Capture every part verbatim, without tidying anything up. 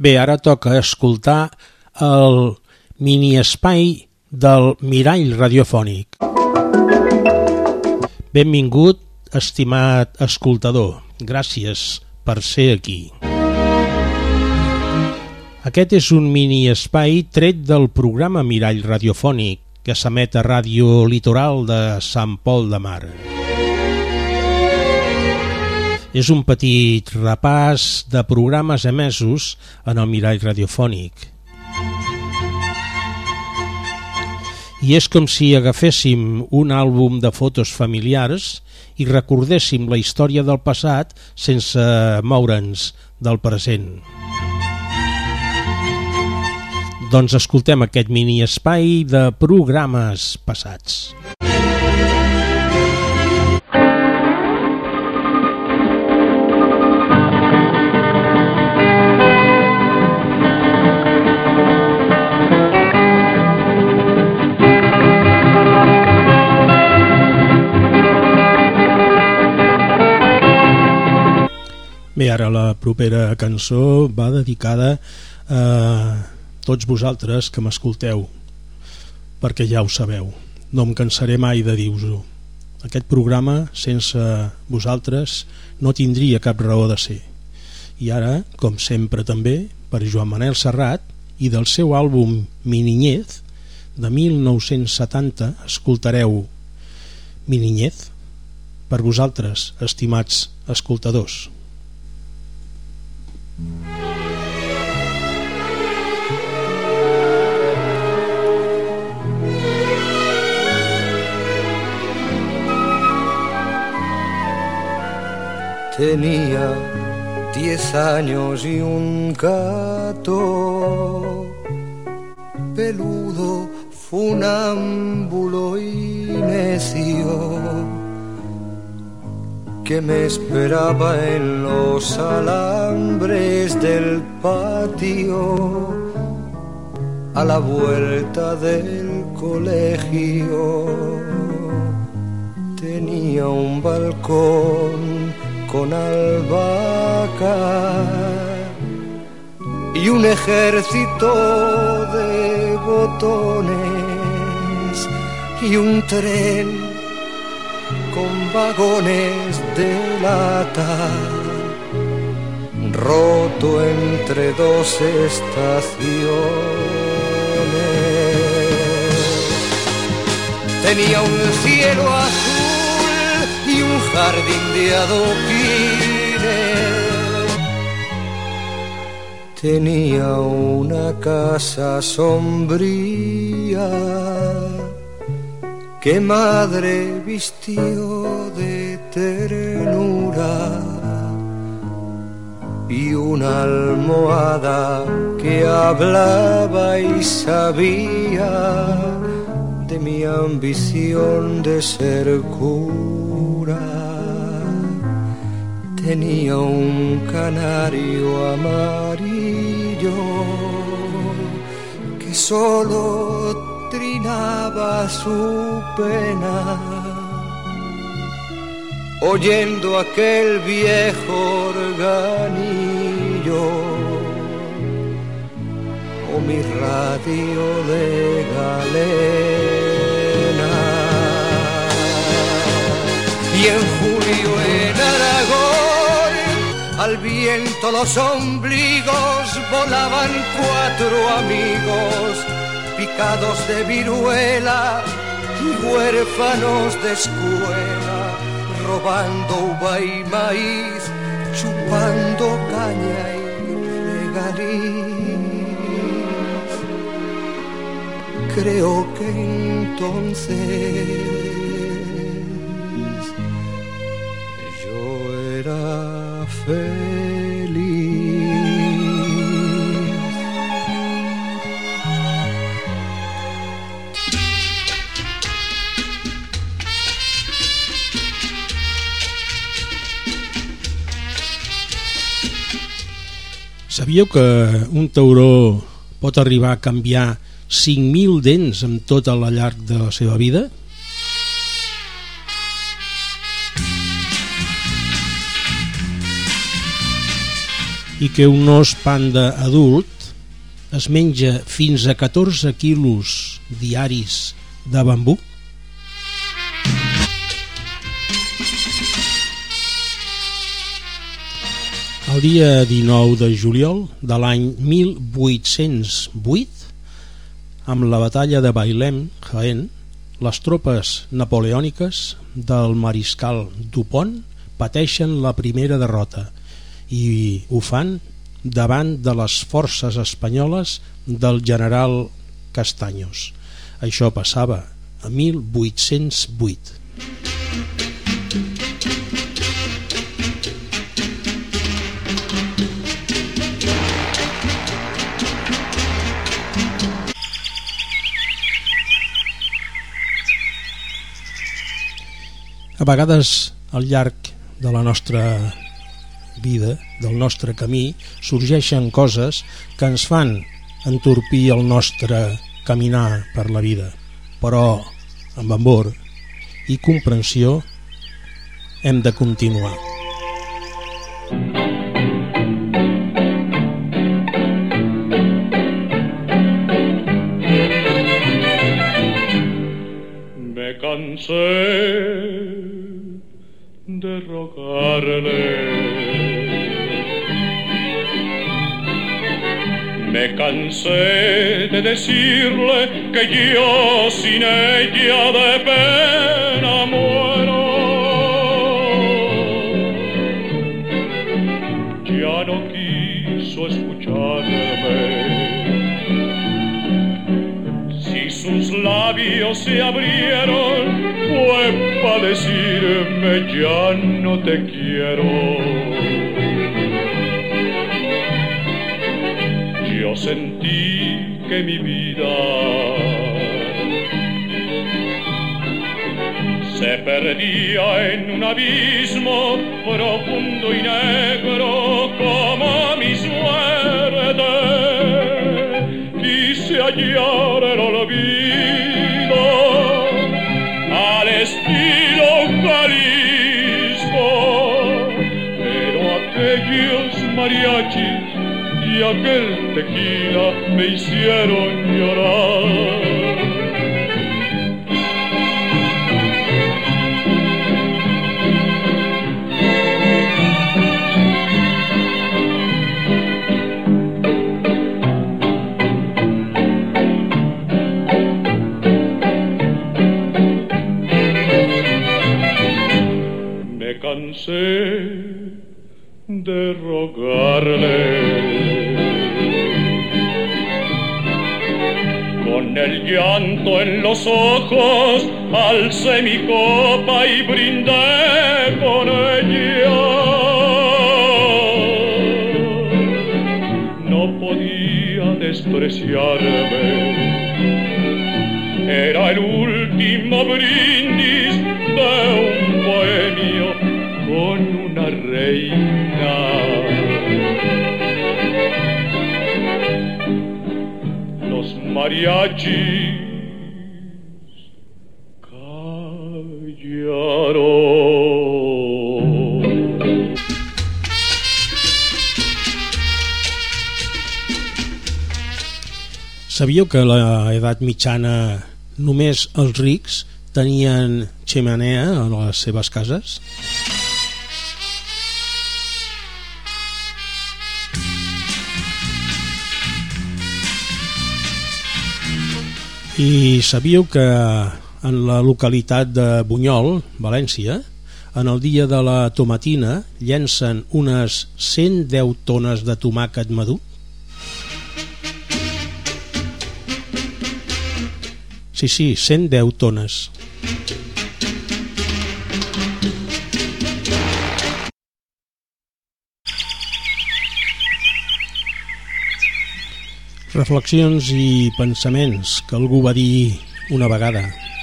Bé, ara toca escoltar el mini-espai del mirall radiofònic. Benvingut, estimat escoltador. Gràcies per ser aquí. Aquest és un mini-espai tret del programa Mirall Radiofònic que s'emet a Ràdio Litoral de Sant Pol de Mar. És un petit repàs de programes emesos en el Mirall Radiofònic. I és com si agaféssim un àlbum de fotos familiars i recordéssim la història del passat sense moure'ns del present. Doncs escoltem aquest mini-espai de programes passats. Bé, ara la propera cançó va dedicada a tots vosaltres que m'escolteu, perquè ja ho sabeu, no em cansaré mai de dir-vos-ho. Aquest programa, sense vosaltres, no tindria cap raó de ser. I ara, com sempre també, per Joan Manel Serrat i del seu àlbum Mi Niñez, de mil nou-cents setanta, escoltareu Mi Niñez per vosaltres, estimats escoltadors. Tenía diez años y un gato peludo, funámbulo y necio, que me esperaba en los alambres del patio a la vuelta del colegio. Tenía un balcón con albahaca y un ejército de botones y un tren con vagones de lata, roto entre dos estaciones. Tenía un cielo azul y un jardín de adoquines. Tenía una casa sombría que madre vistió de ternura y una almohada que hablaba y sabía de mi ambición de ser cura. Tenía un canario amarillo que solo trinaba su pena, oyendo aquel viejo organillo o mi radio de galena. Y en julio en Aragón, al viento los ombligos volaban cuatro amigos, picados de viruela y huérfanos de escuela, robando uva y maíz, chupando caña y regaliz. Creo que entonces yo era feliz. Sabíeu que un tauró pot arribar a canviar cinc mil dents en tot al llarg de la seva vida? i que un os panda adult es menja fins a catorze quilos diaris de bambú? El dia dinou de juliol de l'any mil vuit-cents vuit, amb la batalla de Bailén, Jaén, les tropes napoleòniques del mariscal Dupont pateixen la primera derrota i ho fan davant de les forces espanyoles del general Castaños. Això passava a mil vuit-cents vuit. A vegades, al llarg de la nostra vida, del nostre camí, sorgeixen coses que ens fan entorpir el nostre caminar per la vida. Però, amb amor i comprensió, hem de continuar. Me cansé de rogarle, me cansé de decirle que yo sin ella de pena muero. Ya no quiso escucharme. Si sus labios se abrieron fue para decirme ya no te quiero. Yo sentí que mi vida se perdía en un abismo profundo y negro como mi suerte. Quise hallar el olvido al estilo Jalisco, pero aquellos mariachis y aquel tequila me hicieron llorar. Me cansé de rogarle. Con el llanto en los ojos alcé mi copa y brindé con ella. No podía despreciarme. Era el último brindis de un bohemio con una reina. Los mariachis callaron. Sabíeu que a l'edat mitjana només els rics tenien xemeneia a les seves cases? I sabíeu que en la localitat de Bunyol, València, en el dia de la tomatina llencen unes cent deu tones de tomàquet madur? Sí, sí, cent deu tones. Reflexions i pensaments que algú va dir una vegada.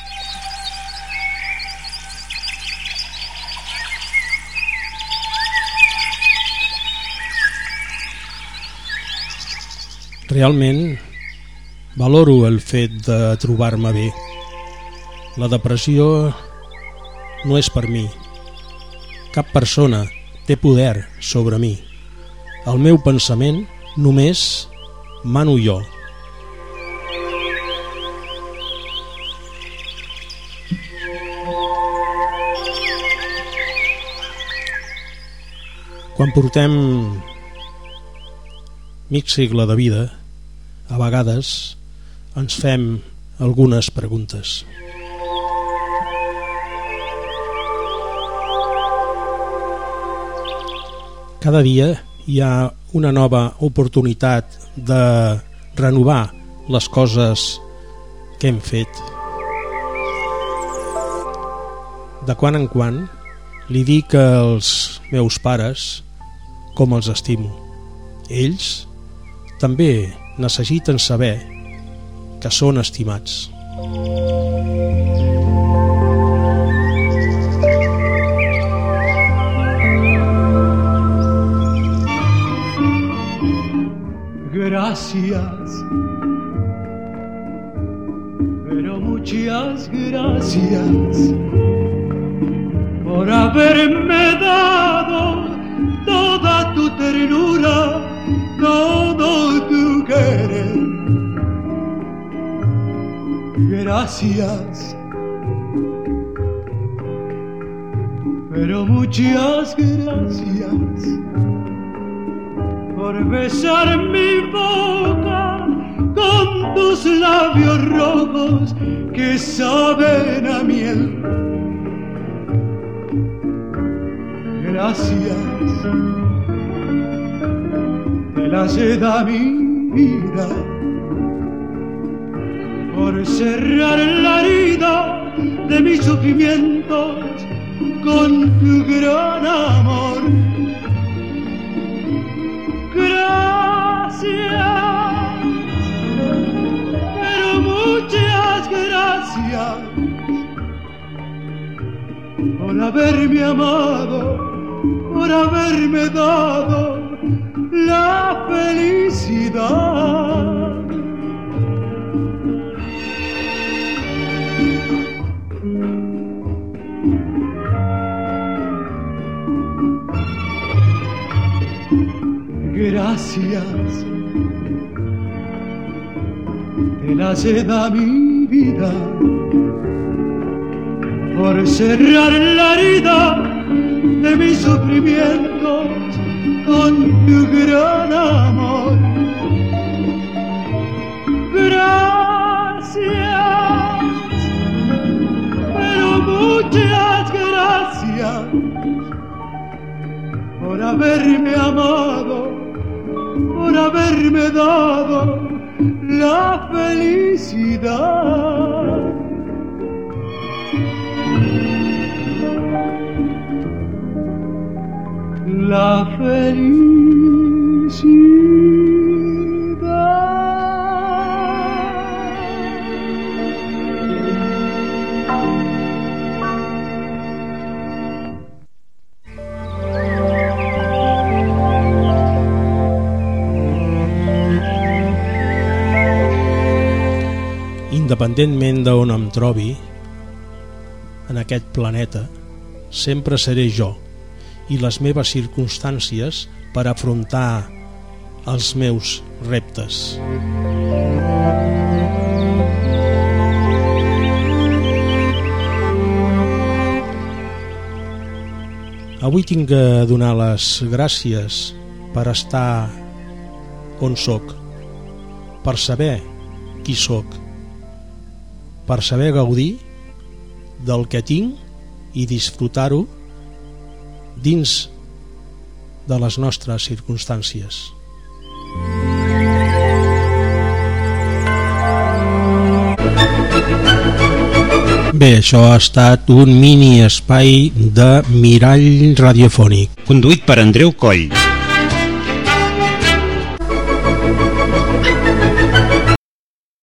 Realment valoro el fet de trobar-me bé. La depressió no és per mi. Cap persona té poder sobre mi. El meu pensament només mano jo. Quan portem mig segle de vida, a vegades ens fem algunes preguntes. Cada dia hi ha una nova oportunitat de renovar les coses que hem fet. De quan en quan li dic als meus pares com els estimo. Ells també necessiten saber que són estimats. Gracias, pero muchas gracias por haberme dado toda tu ternura, todo tu querer. Gracias, pero muchas gracias por besar mi boca con tus labios rojos que saben a miel. Gracias, te las da mi vida por cerrar la herida de mis sufrimientos con tu gran amor. Gracias, pero muchas gracias por haberme amado, por haberme dado la felicidad. Gracias, te las da mi vida por cerrar la herida de mis sufrimientos con tu gran amor. Gracias, pero muchas gracias por haberme amado, por haberme dado la felicidad. La felicidad. Independentment d'on em trobi en aquest planeta, sempre seré jo i les meves circumstàncies per afrontar els meus reptes. Avui tinc que donar les gràcies per estar on soc, per saber qui soc, per saber gaudir del que tinc i disfrutar-ho dins de les nostres circumstàncies. Bé, això ha estat un mini espai de Mirall Radiofònic. Conduït per Andreu Coll.